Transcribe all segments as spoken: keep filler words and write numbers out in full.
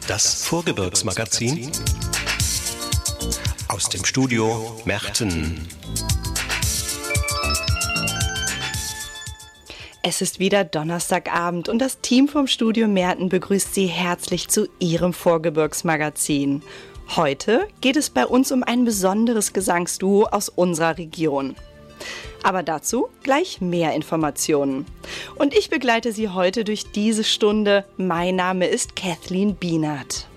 Das Vorgebirgsmagazin aus dem Studio Merten. Es ist wieder Donnerstagabend und das Team vom Studio Merten begrüßt Sie herzlich zu Ihrem Vorgebirgsmagazin. Heute geht es bei uns um ein besonderes Gesangsduo aus unserer Region. Aber dazu gleich mehr Informationen. Und ich begleite Sie heute durch diese Stunde. Mein Name ist Kathleen Bienert.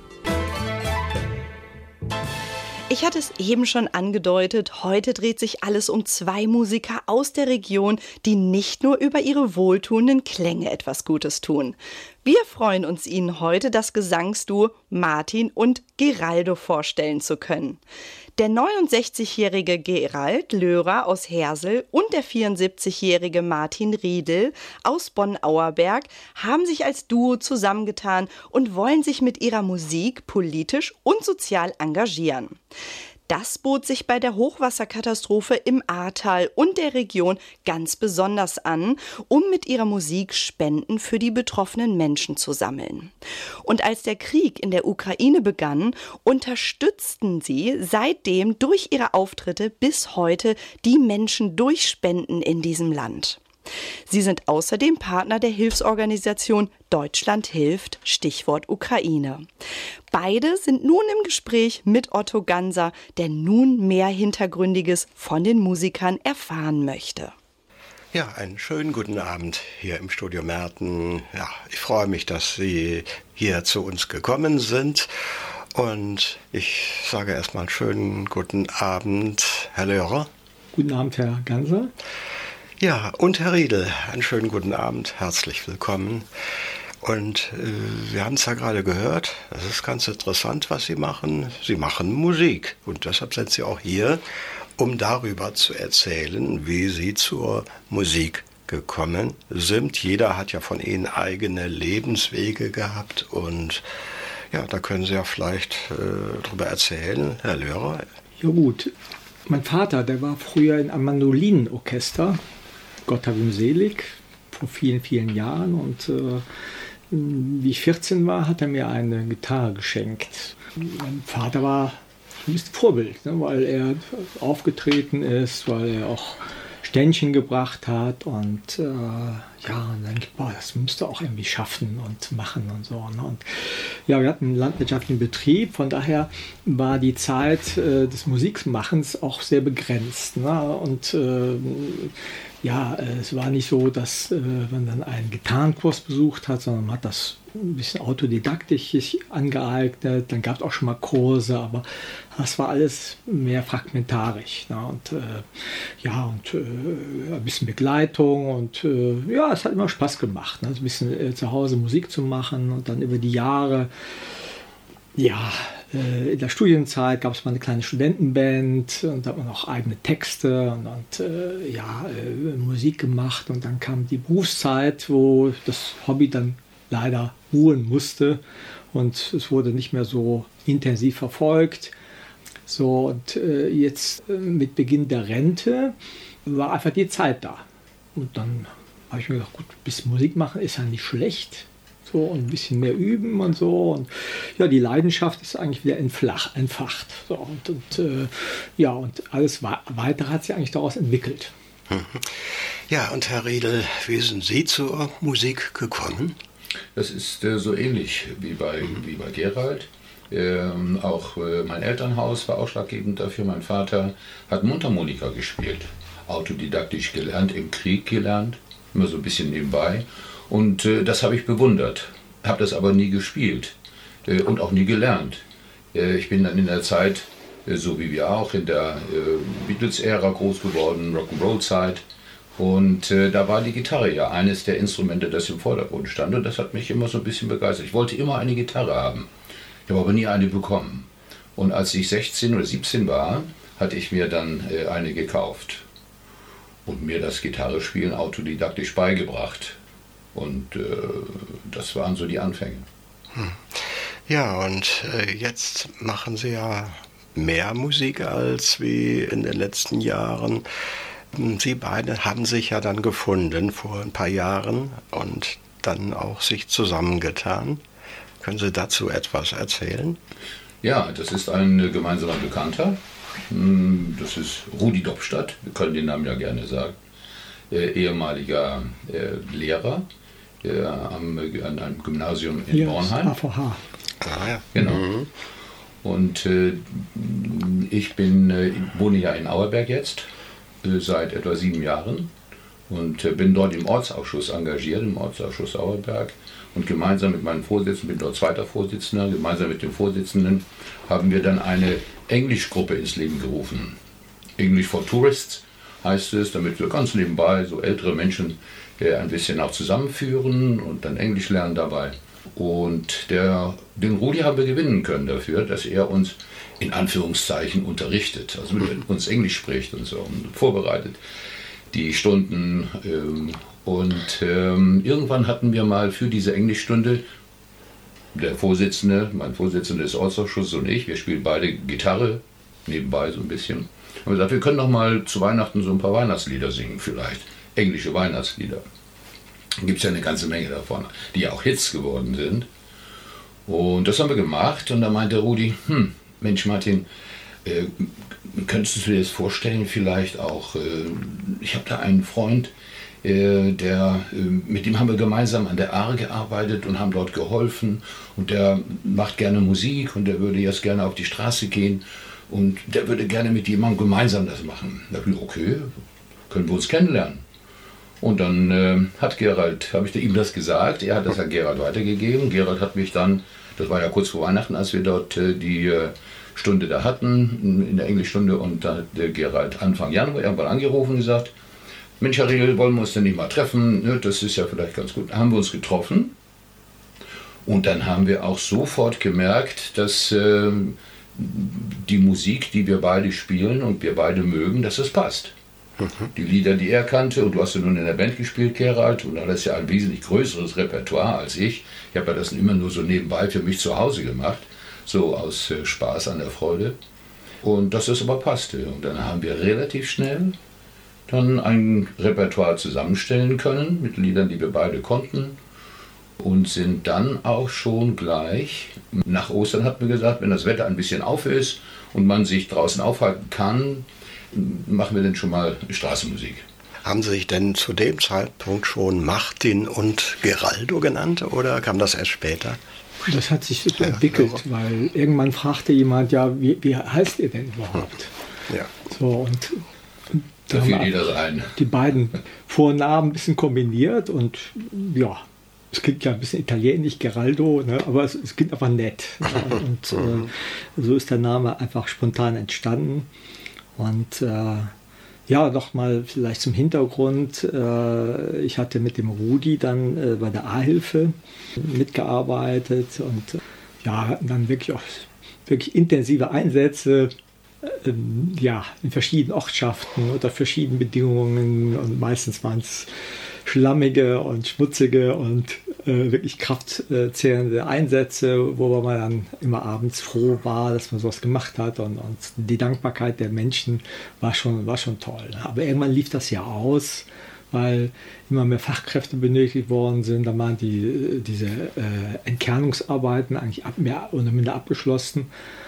Ich hatte es eben schon angedeutet, heute dreht sich alles um zwei Musiker aus der Region, die nicht nur über ihre wohltuenden Klänge etwas Gutes tun. Wir freuen uns, Ihnen heute das Gesangsduo Martin und Geraldo vorstellen zu können. Der neunundsechzigjährige Gerald Löhrer aus Hersel und der vierundsiebzigjährige Martin Riedel aus Bonn-Auerberg haben sich als Duo zusammengetan und wollen sich mit ihrer Musik politisch und sozial engagieren. Das bot sich bei der Hochwasserkatastrophe im Ahrtal und der Region ganz besonders an, um mit ihrer Musik Spenden für die betroffenen Menschen zu sammeln. Und als der Krieg in der Ukraine begann, unterstützten sie seitdem durch ihre Auftritte bis heute die Menschen durch Spenden in diesem Land. Sie sind außerdem Partner der Hilfsorganisation Deutschland hilft, Stichwort Ukraine. Beide sind nun im Gespräch mit Otto Ganser, der nun mehr Hintergründiges von den Musikern erfahren möchte. Ja, einen schönen guten Abend hier im Studio Merten. Ja, ich freue mich, dass Sie hier zu uns gekommen sind. Und ich sage erstmal einen schönen guten Abend, Herr Löhrer. Guten Abend, Herr Ganser. Ja, und Herr Riedel, einen schönen guten Abend, herzlich willkommen. Und äh, wir haben es ja gerade gehört, das ist ganz interessant, was Sie machen. Sie machen Musik und deshalb sind Sie auch hier, um darüber zu erzählen, wie Sie zur Musik gekommen sind. Jeder hat ja von Ihnen eigene Lebenswege gehabt und ja, da können Sie ja vielleicht äh, drüber erzählen, Herr Löhrer. Ja gut, mein Vater, der war früher in einem Mandolinenorchester, Gott hab ihn selig, vor vielen, vielen Jahren. Und äh, wie ich vierzehn war, hat er mir eine Gitarre geschenkt. Mein Vater war ein bisschen Vorbild, ne, weil er aufgetreten ist, weil er auch Ständchen gebracht hat. Und äh, ja, und dann denke ich, boah, das müsste auch irgendwie schaffen und machen und so. Ne? Und ja, wir hatten einen landwirtschaftlichen Betrieb, von daher war die Zeit äh, des Musikmachens auch sehr begrenzt. Ne? Und äh, ja, es war nicht so, dass äh, man dann einen Gitarrenkurs besucht hat, sondern man hat das ein bisschen autodidaktisch sich angeeignet. Dann gab es auch schon mal Kurse, aber das war alles mehr fragmentarisch. Ne? Und äh, ja, und äh, ein bisschen Begleitung und äh, ja, es hat immer Spaß gemacht, ne? Ein bisschen äh, zu Hause Musik zu machen und dann über die Jahre, ja, in der Studienzeit gab es mal eine kleine Studentenband und da hat man auch eigene Texte und, und äh, ja, äh, Musik gemacht. Und dann kam die Berufszeit, wo das Hobby dann leider ruhen musste und es wurde nicht mehr so intensiv verfolgt. So, und äh, jetzt äh, mit Beginn der Rente war einfach die Zeit da. Und dann habe ich mir gedacht, gut, ein bisschen Musik machen ist ja nicht schlecht. So, und ein bisschen mehr üben und so. Und ja, die Leidenschaft ist eigentlich wieder entflach, entfacht. So, und und äh, ja, und alles Weitere hat sich eigentlich daraus entwickelt. Ja, und Herr Riedel, wie sind Sie zur Musik gekommen? Das ist äh, so ähnlich wie bei, wie bei Gerald. Ähm, auch äh, mein Elternhaus war ausschlaggebend dafür. Mein Vater hat Mundharmonika gespielt. Autodidaktisch gelernt, im Krieg gelernt, immer so ein bisschen nebenbei. Und äh, das habe ich bewundert, habe das aber nie gespielt äh, und auch nie gelernt. Äh, ich bin dann in der Zeit, äh, so wie wir auch, in der äh, Beatles-Ära groß geworden, Rock'n'Roll-Zeit. Und äh, da war die Gitarre ja eines der Instrumente, das im Vordergrund stand. Und das hat mich immer so ein bisschen begeistert. Ich wollte immer eine Gitarre haben, ich habe aber nie eine bekommen. Und als ich sechzehn oder siebzehn war, hatte ich mir dann äh, eine gekauft und mir das Gitarrespielen autodidaktisch beigebracht. Und äh, das waren so die Anfänge. Hm. Ja, und äh, jetzt machen Sie ja mehr Musik als wie in den letzten Jahren. Sie beide haben sich ja dann gefunden vor ein paar Jahren und dann auch sich zusammengetan. Können Sie dazu etwas erzählen? Ja, das ist ein gemeinsamer Bekannter. Das ist Rudi Doppstadt, wir können den Namen ja gerne sagen. Äh, ehemaliger äh, Lehrer äh, am, an einem Gymnasium in Hier Bornheim. A V H. Ah, ja. Genau. Mhm. Und äh, ich bin, äh, wohne ja in Auerberg jetzt, äh, seit etwa sieben Jahren und äh, bin dort im Ortsausschuss engagiert, im Ortsausschuss Auerberg. Und gemeinsam mit meinem Vorsitzenden, bin dort zweiter Vorsitzender, gemeinsam mit dem Vorsitzenden haben wir dann eine Englischgruppe ins Leben gerufen. English for Tourists heißt es, damit wir ganz nebenbei so ältere Menschen äh, ein bisschen auch zusammenführen und dann Englisch lernen dabei. Und der, den Rudi haben wir gewinnen können dafür, dass er uns in Anführungszeichen unterrichtet, also mit uns Englisch spricht und so und vorbereitet die Stunden. Ähm, und ähm, irgendwann hatten wir mal für diese Englischstunde, der Vorsitzende, mein Vorsitzender des Ortsausschusses und ich, wir spielen beide Gitarre, nebenbei so ein bisschen, haben gesagt, wir können doch mal zu Weihnachten so ein paar Weihnachtslieder singen vielleicht, englische Weihnachtslieder. Da gibt es ja eine ganze Menge davon, die ja auch Hits geworden sind. Und das haben wir gemacht und da meinte Rudi, hm, Mensch Martin, äh, könntest du dir das vorstellen, vielleicht auch, äh, ich habe da einen Freund, äh, der, äh, mit dem haben wir gemeinsam an der Aar gearbeitet und haben dort geholfen und der macht gerne Musik und der würde jetzt gerne auf die Straße gehen und der würde gerne mit jemandem gemeinsam das machen. Da habe ich gesagt, okay, können wir uns kennenlernen. Und dann äh, hat Gerald, habe ich ihm das gesagt, er hat das an Gerald weitergegeben. Gerald hat mich dann, das war ja kurz vor Weihnachten, als wir dort äh, die äh, Stunde da hatten, in der Englischstunde, und da hat der Gerald Anfang Januar irgendwann angerufen und gesagt, Mensch, Herr Riegel, wollen wir uns denn nicht mal treffen? Ne, das ist ja vielleicht ganz gut. Da haben wir uns getroffen und dann haben wir auch sofort gemerkt, dass äh, die Musik, die wir beide spielen und wir beide mögen, dass es passt. Die Lieder, die er kannte, und du hast ja nun in der Band gespielt, Gerald, und das ist ja ein wesentlich größeres Repertoire als ich. Ich habe ja das immer nur so nebenbei für mich zu Hause gemacht, so aus äh, Spaß an der Freude. Und dass das aber passte. Und dann haben wir relativ schnell dann ein Repertoire zusammenstellen können mit Liedern, die wir beide konnten. Und sind dann auch schon gleich, nach Ostern hat man gesagt, wenn das Wetter ein bisschen auf ist und man sich draußen aufhalten kann, machen wir denn schon mal Straßenmusik. Haben Sie sich denn zu dem Zeitpunkt schon Martin und Geraldo genannt oder kam das erst später? Das hat sich so entwickelt, ja, weil irgendwann fragte jemand, ja, wie, wie heißt ihr denn überhaupt? Ja. So, und, und da fiel dir das ein. Die beiden Vor- und Namen ein bisschen kombiniert und ja, es klingt ja ein bisschen italienisch, Geraldo, ne, aber es, es klingt einfach nett. Ja, und äh, so ist der Name einfach spontan entstanden. Und äh, ja, nochmal vielleicht zum Hintergrund. Äh, ich hatte mit dem Rudi dann äh, bei der A-Hilfe mitgearbeitet und äh, ja, hatten dann wirklich auch wirklich intensive Einsätze äh, ja, in verschiedenen Ortschaften unter verschiedenen Bedingungen und meistens waren es schlammige und schmutzige und äh, wirklich kraftzehrende Einsätze, wo man dann immer abends froh war, dass man sowas gemacht hat und, und die Dankbarkeit der Menschen war schon, war schon toll. Aber irgendwann lief das ja aus, weil immer mehr Fachkräfte benötigt worden sind. Da waren die, diese äh, Entkernungsarbeiten eigentlich ab, mehr oder minder abgeschlossen.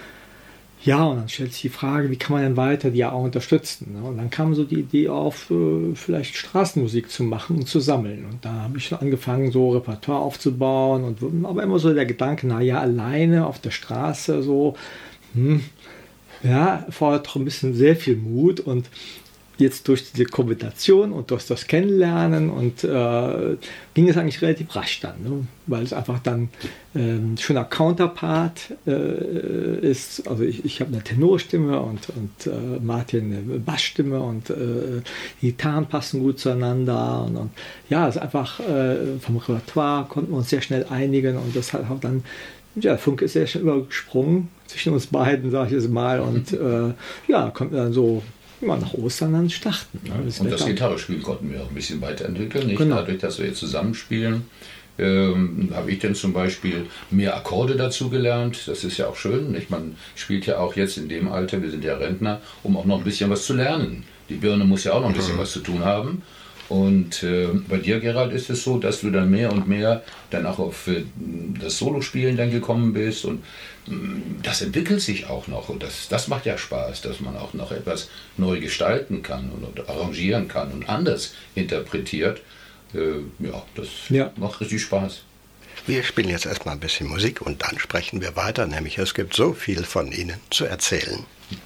Ja, und dann stellt sich die Frage, wie kann man denn weiter die A A unterstützen? Und dann kam so die Idee auf, vielleicht Straßenmusik zu machen und zu sammeln. Und da habe ich schon angefangen, so Repertoire aufzubauen. Und, aber immer so der Gedanke, naja, alleine auf der Straße so, hm, ja, fordert doch ein bisschen sehr viel Mut. Und jetzt durch diese Kombination und durch das Kennenlernen und äh, ging es eigentlich relativ rasch dann, ne? Weil es einfach dann äh, ein schöner Counterpart äh, ist. Also ich, ich habe eine Tenorstimme und, und äh, Martin eine Bassstimme und äh, die Gitarren passen gut zueinander und, und ja, es ist einfach äh, vom Repertoire konnten wir uns sehr schnell einigen und das hat auch dann, ja, Funke ist sehr schnell übergesprungen zwischen uns beiden, sage ich es mal, und äh, ja, konnten wir dann so immer nach Ostern dann starten. Ja, das und das Gitarrespielen konnten wir auch ein bisschen weiterentwickeln. Nicht? Genau. Dadurch, dass wir jetzt zusammenspielen, ähm, habe ich dann zum Beispiel mehr Akkorde dazu gelernt. Das ist ja auch schön. Nicht? Man spielt ja auch jetzt in dem Alter, wir sind ja Rentner, um auch noch ein bisschen was zu lernen. Die Birne muss ja auch noch ein bisschen was zu tun haben. Und äh, bei dir, Gerald, ist es so, dass du dann mehr und mehr dann auch auf äh, das Solospielen dann gekommen bist und äh, das entwickelt sich auch noch und das, das macht ja Spaß, dass man auch noch etwas neu gestalten kann und, und arrangieren kann und anders interpretiert. Äh, ja, das ja. macht richtig Spaß. Wir spielen jetzt erstmal ein bisschen Musik und dann sprechen wir weiter, nämlich es gibt so viel von Ihnen zu erzählen.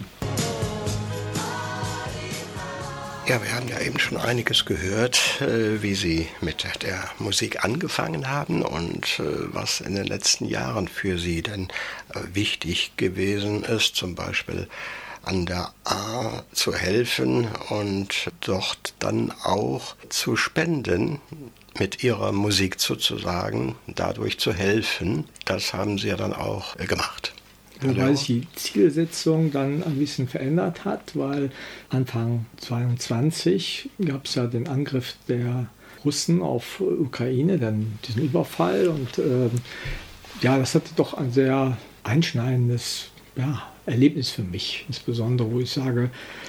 Ja, wir haben ja eben schon einiges gehört, äh, wie Sie mit der Musik angefangen haben und äh, was in den letzten Jahren für Sie denn äh, wichtig gewesen ist, zum Beispiel an der A zu helfen und dort dann auch zu spenden, mit Ihrer Musik sozusagen dadurch zu helfen. Das haben Sie ja dann auch äh, gemacht. Wobei sich die Zielsetzung dann ein bisschen verändert hat, weil Anfang zweiundzwanzig gab es ja den Angriff der Russen auf Ukraine, dann diesen Überfall und äh, ja, das hatte doch ein sehr einschneidendes ja, Erlebnis für mich, insbesondere, wo ich sage,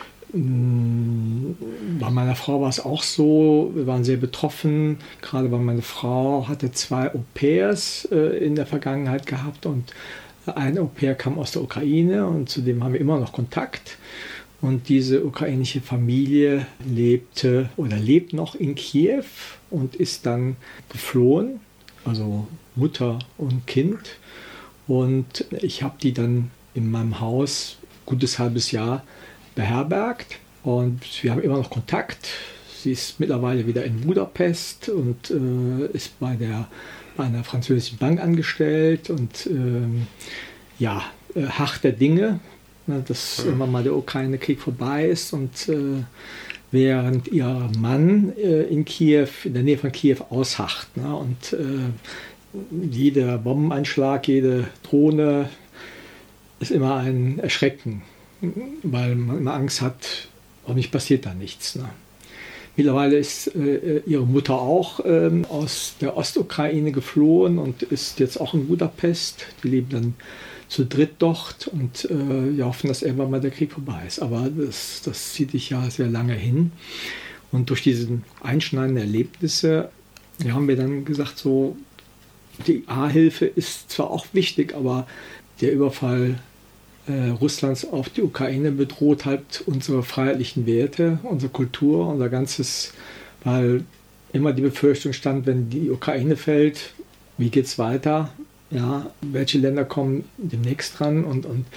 mh, bei meiner Frau war es auch so, wir waren sehr betroffen, gerade weil meine Frau hatte zwei Au-pairs äh, in der Vergangenheit gehabt und ein Au-pair kam aus der Ukraine und zu dem haben wir immer noch Kontakt. Und diese ukrainische Familie lebte oder lebt noch in Kiew und ist dann geflohen, also Mutter und Kind. Und ich habe die dann in meinem Haus ein gutes halbes Jahr beherbergt und wir haben immer noch Kontakt. Sie ist mittlerweile wieder in Budapest und äh, ist bei der bei einer französischen Bank angestellt und ähm, ja, äh, hart der Dinge, ne, dass ja. irgendwann mal der Ukraine-Krieg vorbei ist und äh, während ihr Mann äh, in Kiew, in der Nähe von Kiew ausharrt. Ne, und äh, jeder Bombeneinschlag, jede Drohne ist immer ein Erschrecken, weil man immer Angst hat, hoffentlich passiert da nichts. Ne. Mittlerweile ist äh, ihre Mutter auch ähm, aus der Ostukraine geflohen und ist jetzt auch in Budapest. Die leben dann zu dritt dort und äh, wir hoffen, dass irgendwann mal der Krieg vorbei ist. Aber das, das zieht sich ja sehr lange hin. Und durch diese einschneidenden Erlebnisse ja, haben wir dann gesagt, so, die A-Hilfe ist zwar auch wichtig, aber der Überfall Russlands auf die Ukraine bedroht halt unsere freiheitlichen Werte, unsere Kultur, unser ganzes, weil immer die Befürchtung stand, wenn die Ukraine fällt, wie geht es weiter? Ja, welche Länder kommen demnächst dran? Und, und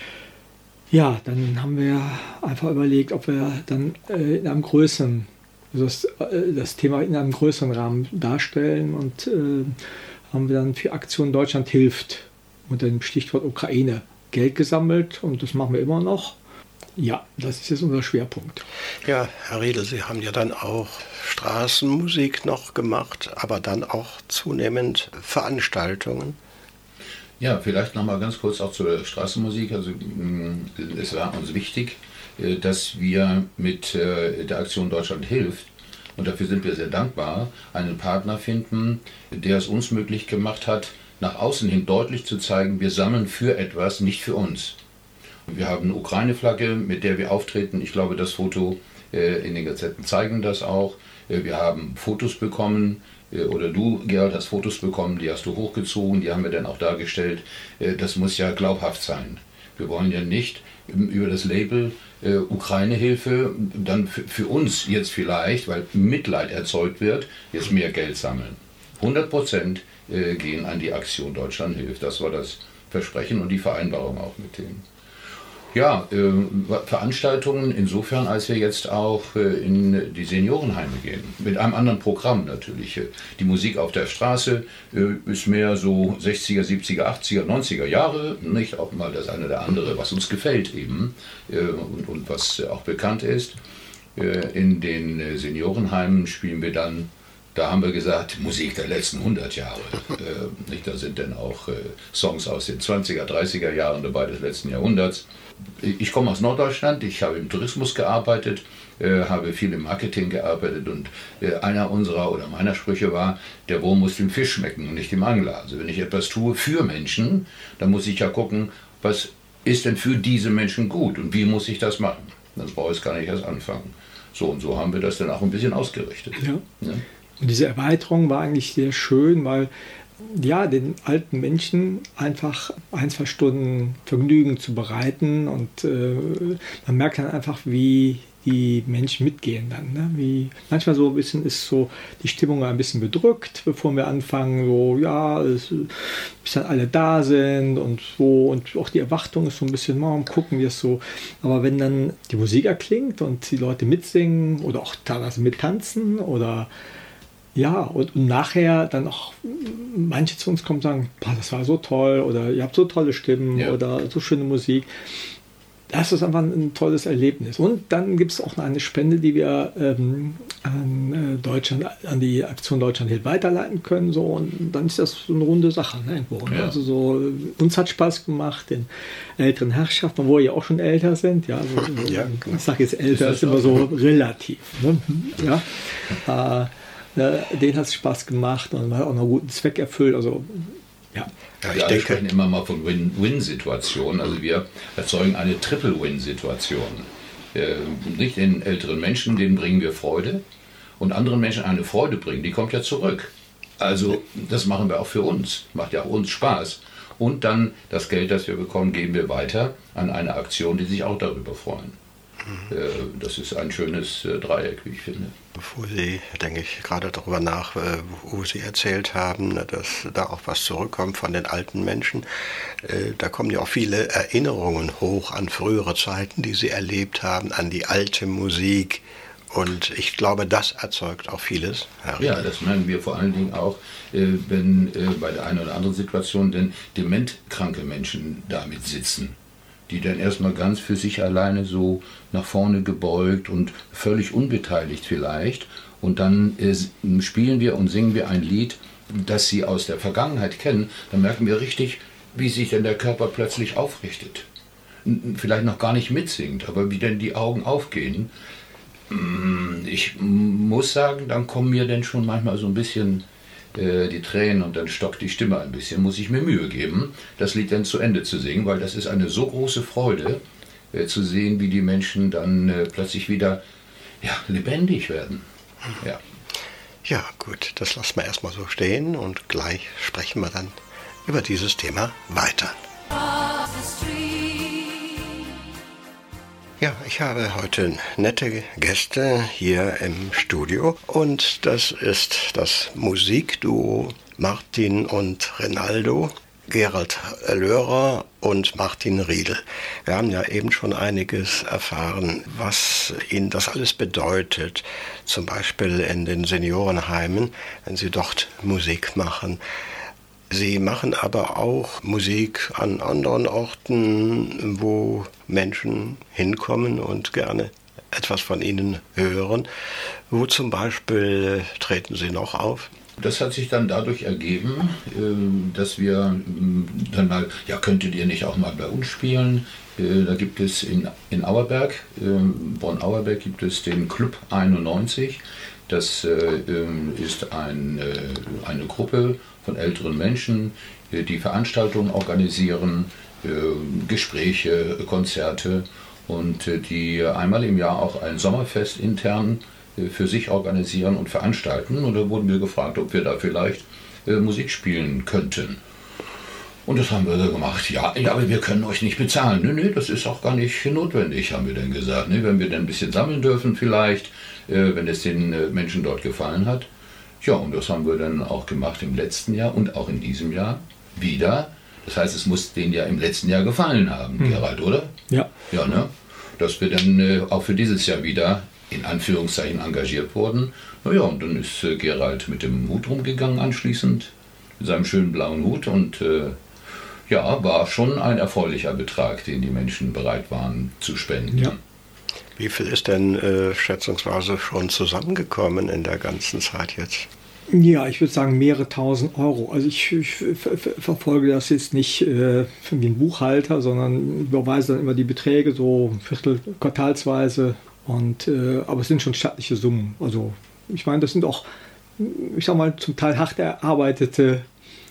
ja, dann haben wir einfach überlegt, ob wir dann äh, in einem größeren, also das, äh, das Thema in einem größeren Rahmen darstellen und äh, haben wir dann für Aktion Deutschland hilft unter dem Stichwort Ukraine Geld gesammelt und das machen wir immer noch. Ja, das ist jetzt unser Schwerpunkt. Ja, Herr Riedl, Sie haben ja dann auch Straßenmusik noch gemacht, aber dann auch zunehmend Veranstaltungen. Ja, vielleicht noch mal ganz kurz auch zur Straßenmusik. Also es war uns wichtig, dass wir mit der Aktion Deutschland hilft, und dafür sind wir sehr dankbar, einen Partner finden, der es uns möglich gemacht hat, nach außen hin deutlich zu zeigen, wir sammeln für etwas, nicht für uns. Wir haben eine Ukraine-Flagge, mit der wir auftreten. Ich glaube, das Foto äh, in den Gazetten zeigen das auch. Äh, wir haben Fotos bekommen, äh, oder du, Gerald, hast Fotos bekommen, die hast du hochgezogen, die haben wir dann auch dargestellt. Äh, das muss ja glaubhaft sein. Wir wollen ja nicht über das Label äh, Ukraine-Hilfe dann für, für uns jetzt vielleicht, weil Mitleid erzeugt wird, jetzt mehr Geld sammeln. hundert Prozent gehen an die Aktion Deutschland hilft. Das war das Versprechen und die Vereinbarung auch mit denen. Ja, äh, Veranstaltungen insofern, als wir jetzt auch äh, in die Seniorenheime gehen. Mit einem anderen Programm natürlich. Die Musik auf der Straße äh, ist mehr so sechziger, siebziger, achtziger, neunziger Jahre. Nicht auch mal das eine oder andere, was uns gefällt eben äh, und, und was auch bekannt ist. Äh, in den Seniorenheimen spielen wir dann, da haben wir gesagt, Musik der letzten hundert Jahre. Äh, nicht? Da sind dann auch äh, Songs aus den zwanziger, dreißiger Jahren dabei des letzten Jahrhunderts. Ich komme aus Norddeutschland, ich habe im Tourismus gearbeitet, äh, habe viel im Marketing gearbeitet und äh, einer unserer oder meiner Sprüche war, der Wurm muss dem Fisch schmecken und nicht dem Angler. Also wenn ich etwas tue für Menschen, dann muss ich ja gucken, was ist denn für diese Menschen gut und wie muss ich das machen. Das brauche ich gar nicht erst anfangen. So und so haben wir das dann auch ein bisschen ausgerichtet. Ja. Ja. Und diese Erweiterung war eigentlich sehr schön, weil ja, den alten Menschen einfach ein, zwei Stunden Vergnügen zu bereiten und äh, man merkt dann einfach, wie die Menschen mitgehen dann. Ne? Wie, manchmal so ein bisschen ist so die Stimmung ein bisschen bedrückt, bevor wir anfangen, so ja, es, bis dann alle da sind und so und auch die Erwartung ist so ein bisschen, mal gucken wir es so. Aber wenn dann die Musik erklingt und die Leute mitsingen oder auch teilweise mittanzen oder ja, und, und nachher dann auch manche zu uns kommen und sagen, boah, das war so toll oder ihr habt so tolle Stimmen ja. oder so schöne Musik. Das ist einfach ein tolles Erlebnis. Und dann gibt es auch eine Spende, die wir ähm, an, äh, Deutschland, an die Aktion Deutschland Hilft weiterleiten können. So, und dann ist das so eine runde Sache. Ne, irgendwo, ne? Ja. Also so, uns hat Spaß gemacht, den älteren Herrschaften, obwohl wir ja auch schon älter sind. Ja, so, so, ja, ich sage jetzt älter, ist, ist immer so relativ. Ne? Ja. Äh, Den hat es Spaß gemacht und hat auch einen guten Zweck erfüllt. Also, ja. Ja, ich denke, sprechen immer mal von Win-Win-Situationen. Also wir erzeugen eine Triple-Win-Situation. Äh, nicht den älteren Menschen, denen bringen wir Freude und anderen Menschen eine Freude bringen, die kommt ja zurück. Also das machen wir auch für uns. Macht ja auch uns Spaß. Und dann das Geld, das wir bekommen, geben wir weiter an eine Aktion, die sich auch darüber freuen. Das ist ein schönes Dreieck, wie ich finde. Bevor Sie, denke ich, gerade darüber nach, wo Sie erzählt haben, dass da auch was zurückkommt von den alten Menschen, da kommen ja auch viele Erinnerungen hoch an frühere Zeiten, die Sie erlebt haben, an die alte Musik. Und ich glaube, das erzeugt auch vieles. Ja, das merken wir vor allen Dingen auch, wenn bei der einen oder anderen Situation denn dementkranke Menschen damit sitzen, die dann erstmal ganz für sich alleine so nach vorne gebeugt und völlig unbeteiligt vielleicht. Und dann äh, spielen wir und singen wir ein Lied, das sie aus der Vergangenheit kennen. Dann merken wir richtig, wie sich denn der Körper plötzlich aufrichtet. Vielleicht noch gar nicht mitsingt, aber wie denn die Augen aufgehen. Ich muss sagen, dann kommen mir denn schon manchmal so ein bisschen die Tränen und dann stockt die Stimme ein bisschen, muss ich mir Mühe geben, das Lied dann zu Ende zu singen, weil das ist eine so große Freude, äh, zu sehen, wie die Menschen dann äh, plötzlich wieder ja, lebendig werden. Ja. Ja, gut, das lassen wir erstmal so stehen und gleich sprechen wir dann über dieses Thema weiter. Ja, ich habe heute nette Gäste hier im Studio und das ist das Musikduo Martin und Rinaldo, Gerald Löhrer und Martin Riedl. Wir haben ja eben schon einiges erfahren, was Ihnen das alles bedeutet, zum Beispiel in den Seniorenheimen, wenn Sie dort Musik machen. Sie machen aber auch Musik an anderen Orten, wo Menschen hinkommen und gerne etwas von ihnen hören. Wo zum Beispiel treten Sie noch auf? Das hat sich dann dadurch ergeben, dass wir dann mal, ja, könntet ihr nicht auch mal bei uns spielen? Da gibt es in, in Auerberg, Bonn-Auerberg gibt es den Club einundneunzig. Das ist ein, eine Gruppe von älteren Menschen, die Veranstaltungen organisieren, Gespräche, Konzerte und die einmal im Jahr auch ein Sommerfest intern für sich organisieren und veranstalten. Und da wurden wir gefragt, ob wir da vielleicht Musik spielen könnten. Und das haben wir gemacht. Ja, ja, aber wir können euch nicht bezahlen. Nö, nö, das ist auch gar nicht notwendig, haben wir dann gesagt. Ne? Wenn wir dann ein bisschen sammeln dürfen vielleicht, wenn es den Menschen dort gefallen hat. Ja, und das haben wir dann auch gemacht im letzten Jahr und auch in diesem Jahr wieder. Das heißt, es muss denen ja im letzten Jahr gefallen haben, mhm. Gerald, oder? Ja. Ja, ne? Dass wir dann äh, auch für dieses Jahr wieder in Anführungszeichen engagiert wurden. Naja, und dann ist äh, Gerald mit dem Hut rumgegangen anschließend, mit seinem schönen blauen Hut und äh, ja, war schon ein erfreulicher Betrag, den die Menschen bereit waren zu spenden. Ja. Wie viel ist denn äh, schätzungsweise schon zusammengekommen in der ganzen Zeit jetzt? Ja, ich würde sagen mehrere tausend Euro. Also ich, ich ver ver verfolge das jetzt nicht äh, wie ein Buchhalter, sondern überweise dann immer die Beträge so viertel quartalsweise. Und, äh, aber es sind schon stattliche Summen. Also ich meine, das sind auch, ich sag mal, zum Teil hart erarbeitete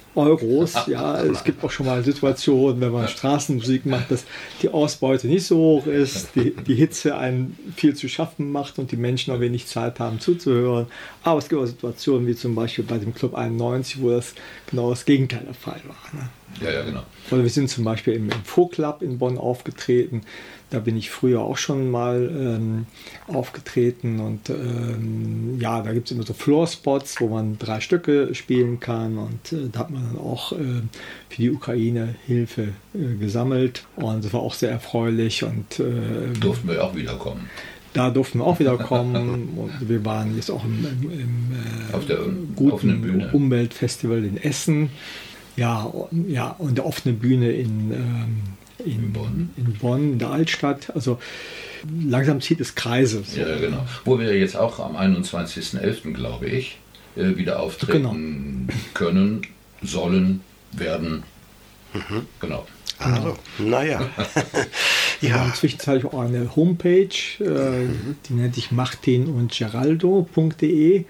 Euros. Ja, es gibt auch schon mal Situationen, wenn man Straßenmusik macht, dass die Ausbeute nicht so hoch ist, die, die Hitze einen viel zu schaffen macht und die Menschen noch wenig Zeit haben zuzuhören. Aber es gibt auch Situationen wie zum Beispiel bei dem Club einundneunzig, wo das genau das Gegenteil der Fall war. Ne? Ja, ja, genau. Oder wir sind zum Beispiel im, im Folk Club in Bonn aufgetreten. Da bin ich früher auch schon mal ähm, aufgetreten und ähm, ja, da gibt es immer so Floorspots, wo man drei Stücke spielen kann und äh, da hat man dann auch äh, für die Ukraine Hilfe äh, gesammelt und das war auch sehr erfreulich und äh, durften wir auch wiederkommen. Da durften wir auch wieder kommen und wir waren jetzt auch im, im, im äh, auf der guten Umweltfestival in Essen. Ja, ja, und der offene Bühne in, ähm, in, in, Bonn. in Bonn, in der Altstadt. Also langsam zieht es Kreise. So. Ja, genau. Wo wir jetzt auch am einundzwanzigsten elften, glaube ich, äh, wieder auftreten genau. können, sollen, werden. Mhm. Genau. Also, naja. Wir haben zwischenzeitlich auch eine Homepage, äh, die nennt sich martin und geraldo punkt de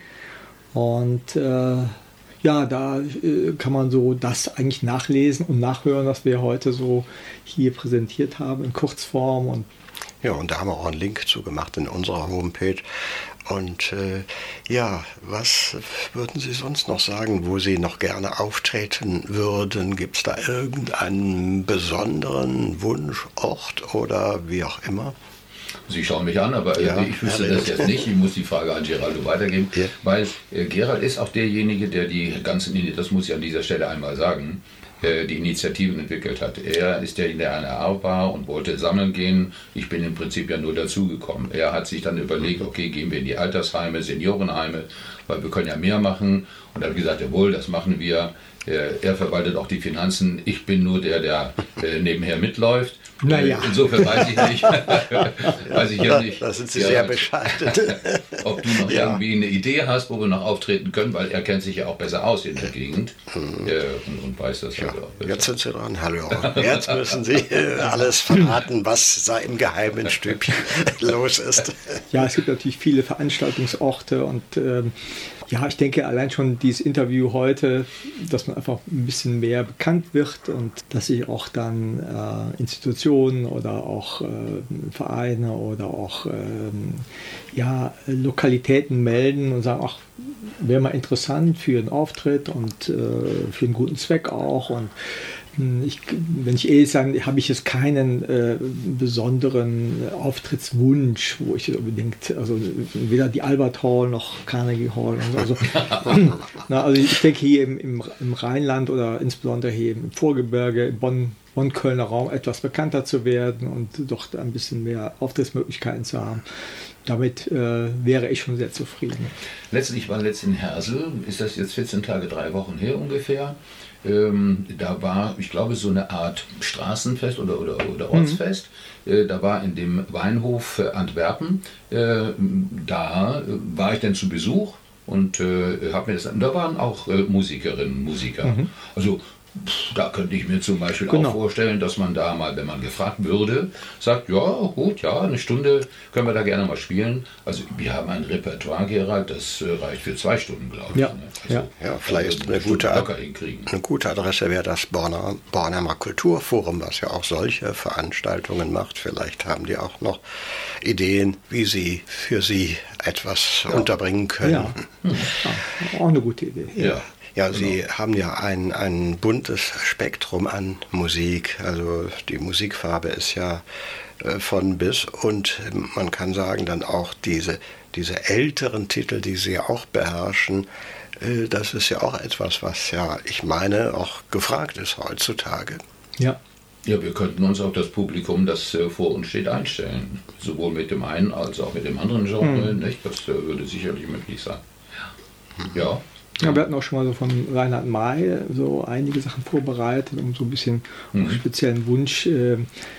und äh, ja, da äh, kann man so das eigentlich nachlesen und nachhören, was wir heute so hier präsentiert haben in Kurzform. Und ja, und da haben wir auch einen Link zu gemacht in unserer Homepage. Und äh, ja, was würden Sie sonst noch sagen, wo Sie noch gerne auftreten würden? Gibt es da irgendeinen besonderen Wunschort oder wie auch immer? Sie schauen mich an, aber ja, ich wüsste das jetzt nicht. Ich muss die Frage an Geraldo weitergeben, ja. weil äh, Gerald ist auch derjenige, der die ganzen, das muss ich an dieser Stelle einmal sagen, äh, die Initiativen entwickelt hat. Er ist derjenige, der eine A war und wollte sammeln gehen. Ich bin im Prinzip ja nur dazugekommen. Er hat sich dann überlegt, okay, gehen wir in die Altersheime, Seniorenheime, weil wir können ja mehr machen. Und er hat gesagt, jawohl, das machen wir. Er, er verwaltet auch die Finanzen. Ich bin nur der, der äh, nebenher mitläuft. Naja. Insofern weiß ich nicht. weiß ich ja nicht. Da sind Sie ja, sehr bescheiden. Ob du noch ja. irgendwie eine Idee hast, wo wir noch auftreten können, weil er kennt sich ja auch besser aus in der Gegend mhm. äh, und, und weiß das ja. halt auch. Jetzt sind Sie dran. Hallo. Jetzt müssen Sie äh, alles verraten, was da im geheimen Stübchen los ist. Ja, es gibt natürlich viele Veranstaltungsorte und ähm, ja, ich denke allein schon dieses Interview heute, dass man einfach ein bisschen mehr bekannt wird und dass sich auch dann äh, Institutionen oder auch äh, Vereine oder auch äh, ja, Lokalitäten melden und sagen, ach, wäre mal interessant für einen Auftritt und äh, für einen guten Zweck auch. Und Ich, wenn ich ehrlich sage, habe ich jetzt keinen äh, besonderen Auftrittswunsch, wo ich unbedingt, also weder die Albert Hall noch Carnegie Hall. Und so. Also, na, also ich denke hier im, im, im Rheinland oder insbesondere hier im Vorgebirge, im Bonn, Bonn-Kölner Raum etwas bekannter zu werden und doch ein bisschen mehr Auftrittsmöglichkeiten zu haben. Damit äh, wäre ich schon sehr zufrieden. Letztlich war letztens in Hersel, ist das jetzt vierzehn Tage, drei Wochen her ungefähr. Ähm, da war, ich glaube, so eine Art Straßenfest oder, oder, oder Ortsfest. Mhm. Äh, da war in dem Weinhof äh, Antwerpen. Äh, da äh, war ich dann zu Besuch und äh, habe mir das. Da waren auch äh, Musikerinnen und Musiker. Mhm. Also da könnte ich mir zum Beispiel genau. auch vorstellen, dass man da mal, wenn man gefragt würde, sagt, ja gut, ja, eine Stunde können wir da gerne mal spielen. Also wir haben ein Repertoire, Gerald, das äh, reicht für zwei Stunden, glaube ich. Ja, ne? also, ja. ja vielleicht also eine, gute, hinkriegen. eine gute Adresse wäre das Borner, Bornheimer Kulturforum, was ja auch solche Veranstaltungen macht. Vielleicht haben die auch noch Ideen, wie sie für sie etwas ja. unterbringen können. Ja. Hm. Ja, auch eine gute Idee. Ja. ja. Ja, Sie genau. haben ja ein, ein buntes Spektrum an Musik. Also die Musikfarbe ist ja äh, von bis und man kann sagen dann auch diese, diese älteren Titel, die Sie auch beherrschen, äh, das ist ja auch etwas, was ja, ich meine, auch gefragt ist heutzutage. Ja. Ja, wir könnten uns auf das Publikum, das äh, vor uns steht, einstellen. Sowohl mit dem einen als auch mit dem anderen Genre. Hm. Nicht? Das äh, würde sicherlich möglich sein. Ja. ja. Ja, wir hatten auch schon mal so von Reinhard May so einige Sachen vorbereitet, um so ein bisschen mhm. auf speziellen Wunsch äh,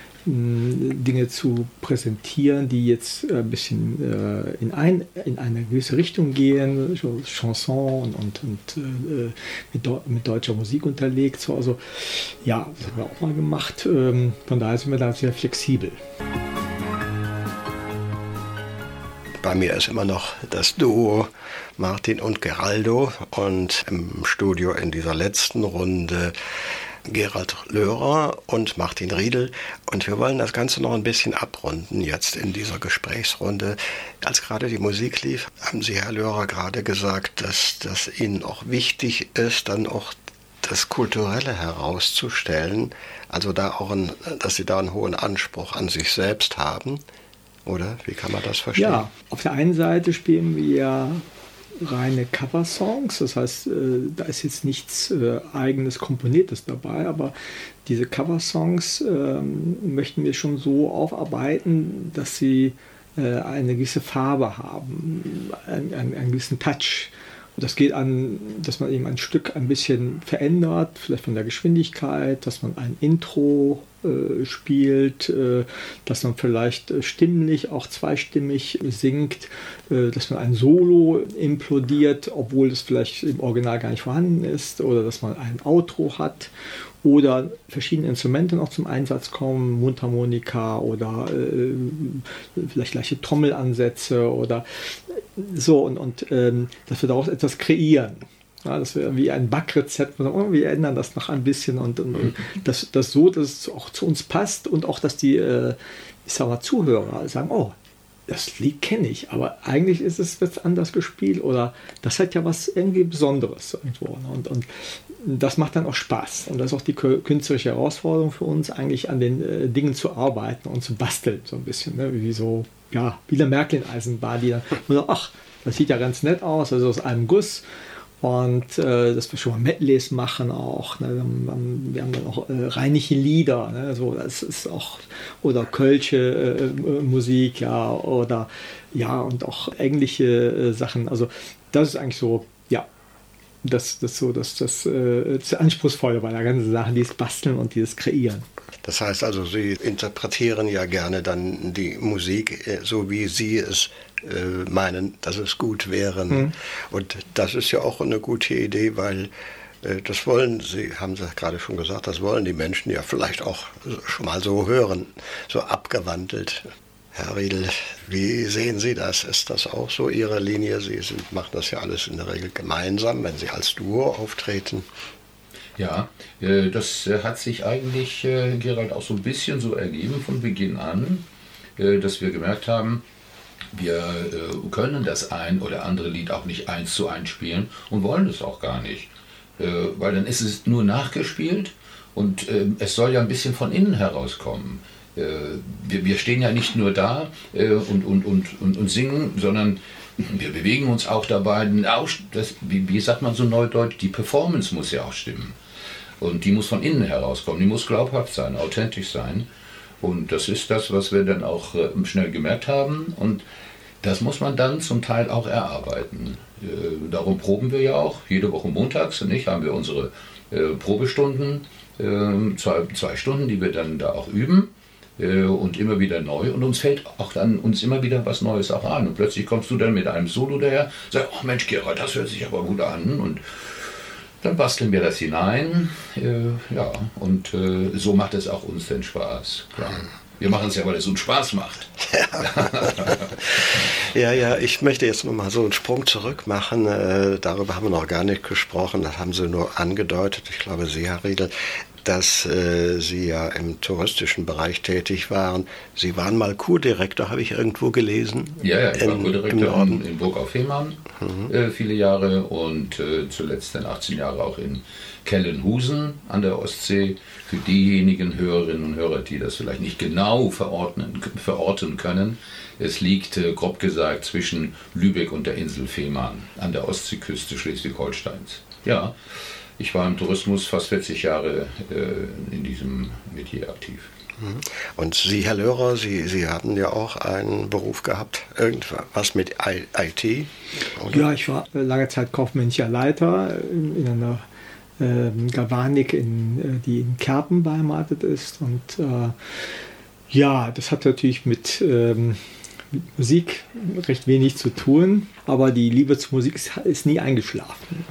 Dinge zu präsentieren, die jetzt ein bisschen äh, in, ein, in eine gewisse Richtung gehen, so Chanson und, und, und äh, mit, Deu- mit deutscher Musik unterlegt. So, also ja, das haben wir auch mal gemacht. Ähm, von daher sind wir da sehr flexibel. Bei mir ist immer noch das Duo Martin und Geraldo und im Studio in dieser letzten Runde Gerald Lörer und Martin Riedl. Und wir wollen das Ganze noch ein bisschen abrunden jetzt in dieser Gesprächsrunde. Als gerade die Musik lief, haben Sie, Herr Lörer, gerade gesagt, dass das Ihnen auch wichtig ist, dann auch das Kulturelle herauszustellen. Also da auch ein, dass Sie da einen hohen Anspruch an sich selbst haben. Oder wie kann man das verstehen? Ja, auf der einen Seite spielen wir reine Coversongs, das heißt, äh, da ist jetzt nichts äh, eigenes Komponiertes dabei, aber diese Coversongs äh, möchten wir schon so aufarbeiten, dass sie äh, eine gewisse Farbe haben, einen, einen, einen gewissen Touch. Und das geht an, dass man eben ein Stück ein bisschen verändert, vielleicht von der Geschwindigkeit, dass man ein Intro äh, spielt, äh, dass man vielleicht äh, stimmlich auch zweistimmig singt, äh, dass man ein Solo implodiert, obwohl das vielleicht im Original gar nicht vorhanden ist, oder dass man ein Outro hat. Oder verschiedene Instrumente noch zum Einsatz kommen, Mundharmonika oder äh, vielleicht gleiche Trommelansätze oder so, und, und ähm, dass wir daraus etwas kreieren. Ja, dass wir wie ein Backrezept, oh, wir ändern das noch ein bisschen und, und, und das, das so, dass es auch zu uns passt und auch, dass die äh, ich sag mal, Zuhörer sagen, oh, das Lied kenne ich, aber eigentlich ist es jetzt anders gespielt oder das hat ja was irgendwie Besonderes irgendwo. Und, und das macht dann auch Spaß. Und das ist auch die künstlerische Herausforderung für uns, eigentlich an den äh, Dingen zu arbeiten und zu basteln, so ein bisschen. Ne? Wie so, ja, wie eine Märklin-Eisenbahn, die dann, ach, das sieht ja ganz nett aus, also aus einem Guss. Und äh, dass wir schon mal Medleys machen auch. Ne? Wir, haben, wir haben dann auch äh, rheinische Lieder, ne? So, das ist auch, oder kölsche äh, Musik, ja, oder ja, und auch englische äh, Sachen. Also das ist eigentlich so, ja, das, das so, das, das, äh, das Anspruchsvolle bei der ganzen Sache, dieses Basteln und dieses Kreieren. Das heißt also, Sie interpretieren ja gerne dann die Musik, so wie Sie es äh, meinen, dass es gut wäre. Mhm. Und das ist ja auch eine gute Idee, weil äh, das wollen Sie, haben Sie gerade schon gesagt, das wollen die Menschen ja vielleicht auch schon mal so hören, so abgewandelt. Herr Riedl, wie sehen Sie das? Ist das auch so Ihre Linie? Sie sind, machen das ja alles in der Regel gemeinsam, wenn Sie als Duo auftreten. Ja, das hat sich eigentlich, Gerald, auch so ein bisschen so ergeben von Beginn an, dass wir gemerkt haben, wir können das ein oder andere Lied auch nicht eins zu eins spielen und wollen es auch gar nicht, weil dann ist es nur nachgespielt und es soll ja ein bisschen von innen herauskommen. Wir, wir stehen ja nicht nur da und, und, und, und, und singen, sondern wir bewegen uns auch dabei. Das, wie, wie sagt man so neudeutsch, die Performance muss ja auch stimmen. Und die muss von innen herauskommen, die muss glaubhaft sein, authentisch sein. Und das ist das, was wir dann auch äh, schnell gemerkt haben. Und das muss man dann zum Teil auch erarbeiten. Äh, darum proben wir ja auch. Jede Woche montags, nicht, haben wir unsere äh, Probestunden, äh, zwei, zwei Stunden, die wir dann da auch üben. Äh, und immer wieder neu. Und uns fällt auch dann uns immer wieder was Neues auch an. Und plötzlich kommst du dann mit einem Solo daher, sagst, oh Mensch, Gerald, das hört sich aber gut an. Und dann basteln wir das hinein, äh, ja, und äh, so macht es auch uns den Spaß. Klar. Wir machen es ja, weil es uns Spaß macht. Ja, ja, ich möchte jetzt noch mal so einen Sprung zurück machen. Äh, darüber haben wir noch gar nicht gesprochen, das haben Sie nur angedeutet. Ich glaube, Sie, Herr Riedl, dass äh, Sie ja im touristischen Bereich tätig waren. Sie waren mal Kurdirektor, habe ich irgendwo gelesen. Ja, ja, ich war Kurdirektor in, in Burg auf Fehmarn mhm. äh, viele Jahre und äh, zuletzt dann achtzehn Jahre auch in Kellenhusen an der Ostsee. Für diejenigen Hörerinnen und Hörer, die das vielleicht nicht genau verordnen, verorten können, es liegt, äh, grob gesagt, zwischen Lübeck und der Insel Fehmarn an der Ostseeküste Schleswig-Holsteins. Ja, ich war im Tourismus fast vierzig Jahre äh, in diesem Metier aktiv. Und Sie, Herr Lörer, Sie, Sie hatten ja auch einen Beruf gehabt, irgendwas mit I T? Oder? Ja, ich war lange Zeit kaufmännischer Leiter in einer äh, Galvanik, in, die in Kerpen beheimatet ist. Und äh, ja, das hat natürlich mit, ähm, mit Musik recht wenig zu tun, aber die Liebe zur Musik ist, ist nie eingeschlafen.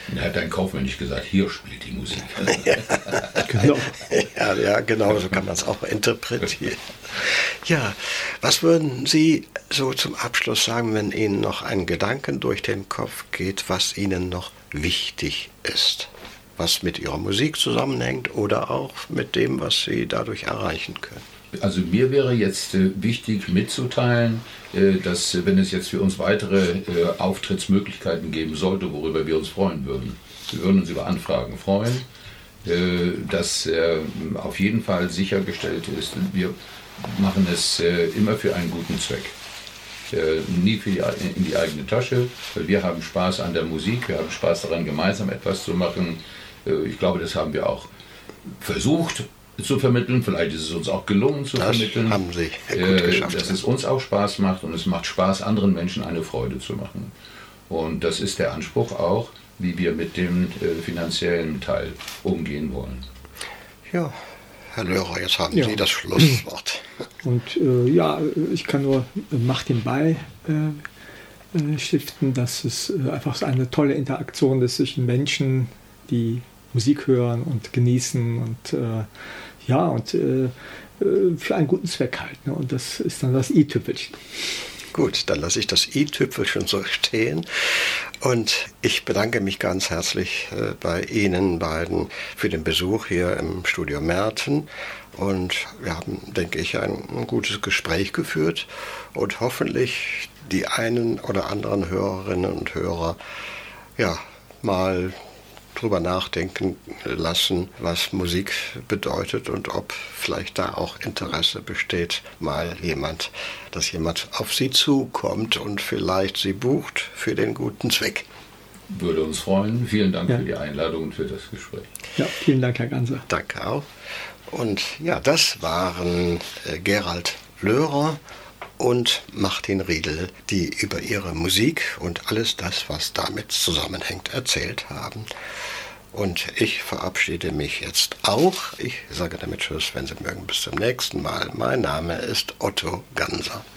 Er hat ein kaufmännisch gesagt, hier spielt die Musik. Ja. Genau. Ja, ja, genau, so kann man es auch interpretieren. Ja, was würden Sie so zum Abschluss sagen, wenn Ihnen noch ein Gedanken durch den Kopf geht, was Ihnen noch wichtig ist? Was mit Ihrer Musik zusammenhängt oder auch mit dem, was Sie dadurch erreichen können? Also mir wäre jetzt äh, wichtig mitzuteilen, äh, dass äh, wenn es jetzt für uns weitere äh, Auftrittsmöglichkeiten geben sollte, worüber wir uns freuen würden, wir würden uns über Anfragen freuen, äh, dass äh, auf jeden Fall sichergestellt ist, wir machen es äh, immer für einen guten Zweck. Äh, nie für die, in die eigene Tasche, weil wir haben Spaß an der Musik, wir haben Spaß daran, gemeinsam etwas zu machen. Äh, ich glaube, das haben wir auch versucht zu vermitteln, vielleicht ist es uns auch gelungen zu das vermitteln, haben Sie gut geschafft, dass es uns auch Spaß macht und es macht Spaß, anderen Menschen eine Freude zu machen. Und das ist der Anspruch auch, wie wir mit dem äh, finanziellen Teil umgehen wollen. Ja, Herr Löhrer, jetzt haben Ja. Sie das Schlusswort. Und äh, ja, ich kann nur Martin bei äh, äh, stiften, dass es äh, einfach so eine tolle Interaktion ist zwischen Menschen, die Musik hören und genießen und äh, ja, und äh, für einen guten Zweck halt. Ne? Und das ist dann das i-Tüpfelchen. Gut, dann lasse ich das i-Tüpfelchen so stehen. Und ich bedanke mich ganz herzlich äh, bei Ihnen beiden für den Besuch hier im Studio Merten. Und wir haben, denke ich, ein, ein gutes Gespräch geführt und hoffentlich die einen oder anderen Hörerinnen und Hörer ja mal drüber nachdenken lassen, was Musik bedeutet und ob vielleicht da auch Interesse besteht, mal jemand, dass jemand auf Sie zukommt und vielleicht Sie bucht für den guten Zweck. Würde uns freuen. Vielen Dank Ja. für die Einladung und für das Gespräch. Ja, vielen Dank, Herr Ganser. Danke auch. Und ja, das waren äh, Gerald Löhrer und Martin Riedl, die über ihre Musik und alles das, was damit zusammenhängt, erzählt haben. Und ich verabschiede mich jetzt auch. Ich sage damit Tschüss, wenn Sie mögen, bis zum nächsten Mal. Mein Name ist Otto Ganser.